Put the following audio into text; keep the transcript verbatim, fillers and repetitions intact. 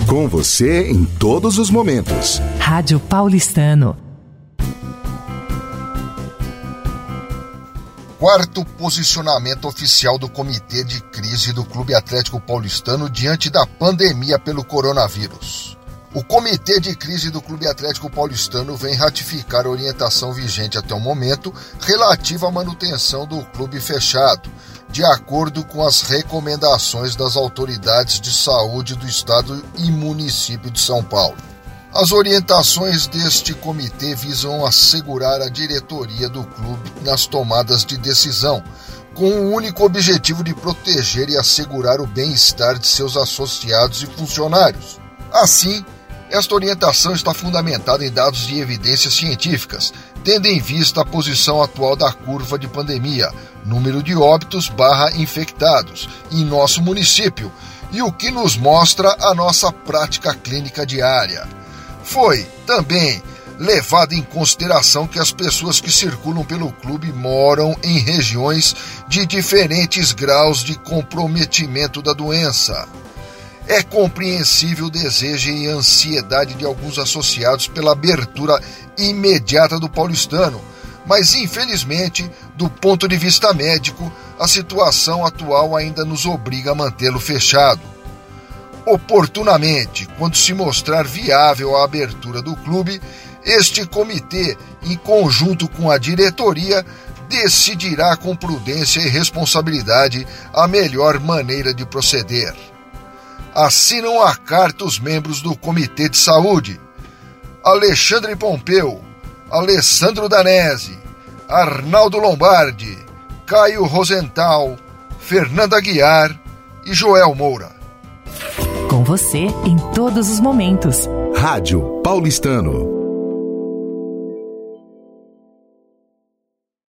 Com você em todos os momentos. Rádio Paulistano. Quarto posicionamento oficial do Comitê de Crise do Clube Atlético Paulistano diante da pandemia pelo coronavírus. O Comitê de Crise do Clube Atlético Paulistano vem ratificar a orientação vigente até o momento relativa à manutenção do clube fechado, de acordo com as recomendações das autoridades de saúde do Estado e município de São Paulo. As orientações deste comitê visam assegurar a diretoria do clube nas tomadas de decisão, com o único objetivo de proteger e assegurar o bem-estar de seus associados e funcionários. Assim, esta orientação está fundamentada em dados de evidências científicas, tendo em vista a posição atual da curva de pandemia, número de óbitos barra infectados em nosso município e o que nos mostra a nossa prática clínica diária. Foi também levado em consideração que as pessoas que circulam pelo clube moram em regiões de diferentes graus de comprometimento da doença. É compreensível o desejo e ansiedade de alguns associados pela abertura imediata do Paulistano, mas infelizmente, do ponto de vista médico, a situação atual ainda nos obriga a mantê-lo fechado. Oportunamente, quando se mostrar viável a abertura do clube, este comitê, em conjunto com a diretoria, decidirá com prudência e responsabilidade a melhor maneira de proceder. Assinam a carta os membros do Comitê de Saúde: Alexandre Pompeu, Alessandro Danese, Arnaldo Lombardi, Caio Rosenthal, Fernanda Aguiar e Joel Moura. Com você em todos os momentos. Rádio Paulistano.